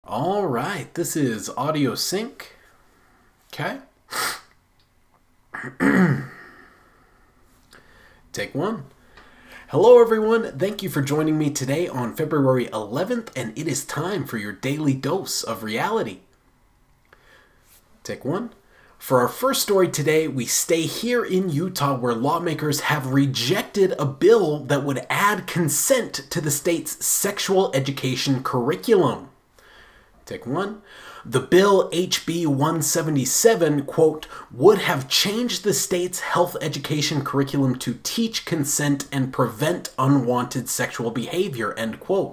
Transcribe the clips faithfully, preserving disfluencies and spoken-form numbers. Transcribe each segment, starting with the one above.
All right, this is Audio Sync. Okay. Take one. Hello everyone, thank you for joining me today on February eleventh, and it is time for your daily dose of reality. Take one. For our first story today, we stay here in Utah where lawmakers have rejected a bill that would add consent to the state's sexual education curriculum. Take one. The bill H B one seventy-seven, quote, would have changed the state's health education curriculum to teach consent and prevent unwanted sexual behavior, end quote.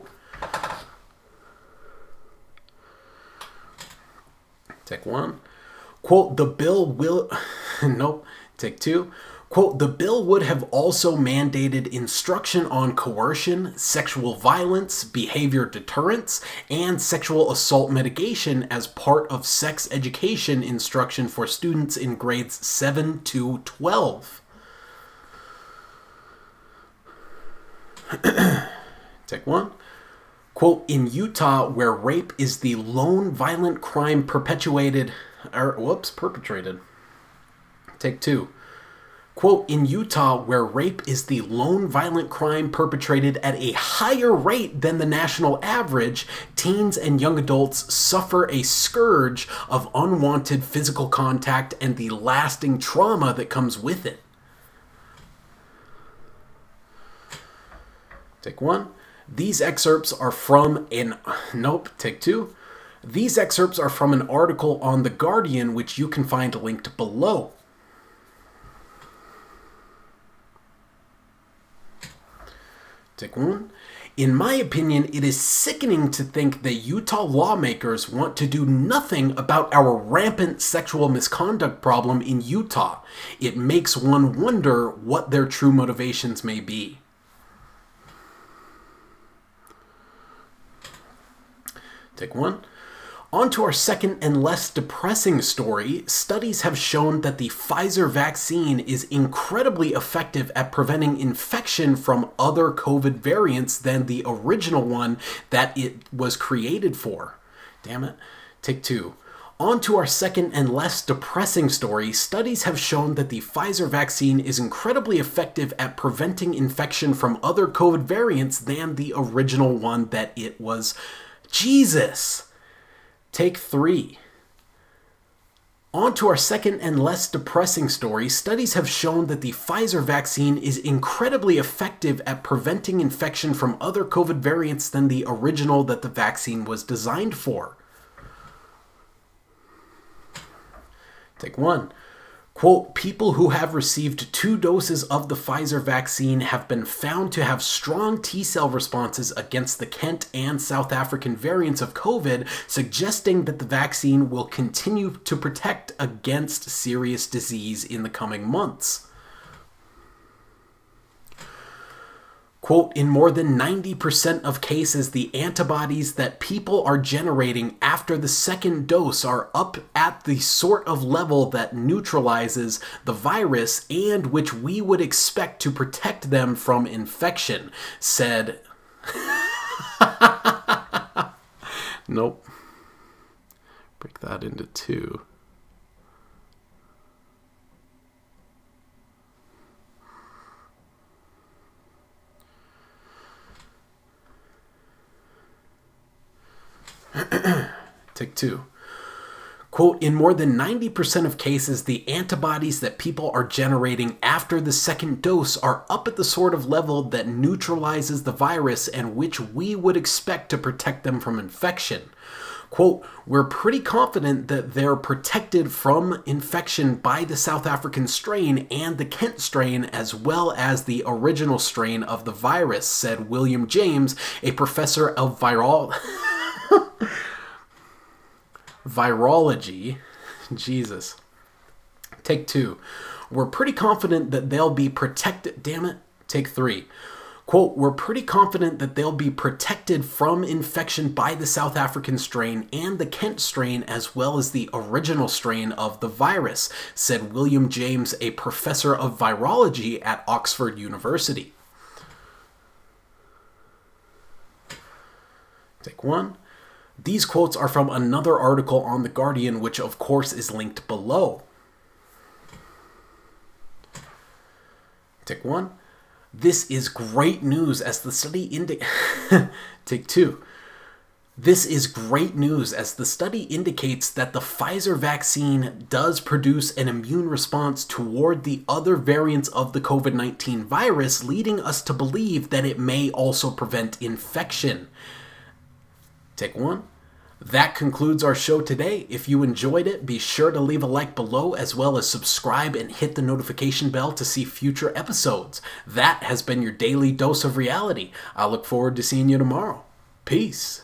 Take one. Quote, the bill will, nope, take two. Quote, the bill would have also mandated instruction on coercion, sexual violence, behavior deterrence, and sexual assault mitigation as part of sex education instruction for students in grades seven to twelve. Take one. Quote, in Utah, where rape is the lone violent crime perpetuated, or whoops, perpetrated. Take two. Quote, in Utah, where rape is the lone violent crime perpetrated at a higher rate than the national average, teens and young adults suffer a scourge of unwanted physical contact and the lasting trauma that comes with it. Take one. These excerpts are from an... Nope, take two. These excerpts are from an article on The Guardian, which you can find linked below. Take one. In my opinion, it is sickening to think that Utah lawmakers want to do nothing about our rampant sexual misconduct problem in Utah. It makes one wonder what their true motivations may be. Take one. On to our second and less depressing story. Studies have shown that the Pfizer vaccine is incredibly effective at preventing infection from other COVID variants than the original one that it was created for. Damn it. Take two. On to our second and less depressing story. Studies have shown that the Pfizer vaccine is incredibly effective at preventing infection from other COVID variants than the original one that it was. Jesus! Take three. On to our second and less depressing story. Studies have shown that the Pfizer vaccine is incredibly effective at preventing infection from other COVID variants than the original that the vaccine was designed for. Take one. Quote, people who have received two doses of the Pfizer vaccine have been found to have strong T-cell responses against the Kent and South African variants of COVID, suggesting that the vaccine will continue to protect against serious disease in the coming months. Quote, in more than ninety percent of cases, the antibodies that people are generating after the second dose are up at the sort of level that neutralizes the virus and which we would expect to protect them from infection, said... Nope. Break that into two. Take two. Quote, in more than ninety percent of cases, the antibodies that people are generating after the second dose are up at the sort of level that neutralizes the virus and which we would expect to protect them from infection. Quote, we're pretty confident that they're protected from infection by the South African strain and the Kent strain as well as the original strain of the virus, said William James, a professor of viral... virology. Jesus. Take two. We're pretty confident that they'll be protected. Damn it. Take three. Quote, we're pretty confident that they'll be protected from infection by the South African strain and the Kent strain as well as the original strain of the virus, said William James, a professor of virology at Oxford University. Take one. These quotes are from another article on The Guardian, which of course is linked below. Take one. This is great news as the study indi- Take two. This is great news as the study indicates that the Pfizer vaccine does produce an immune response toward the other variants of the COVID nineteen virus, leading us to believe that it may also prevent infection. Take one. That concludes our show today. If you enjoyed it, be sure to leave a like below as well as subscribe and hit the notification bell to see future episodes. That has been your daily dose of reality. I look forward to seeing you tomorrow. Peace.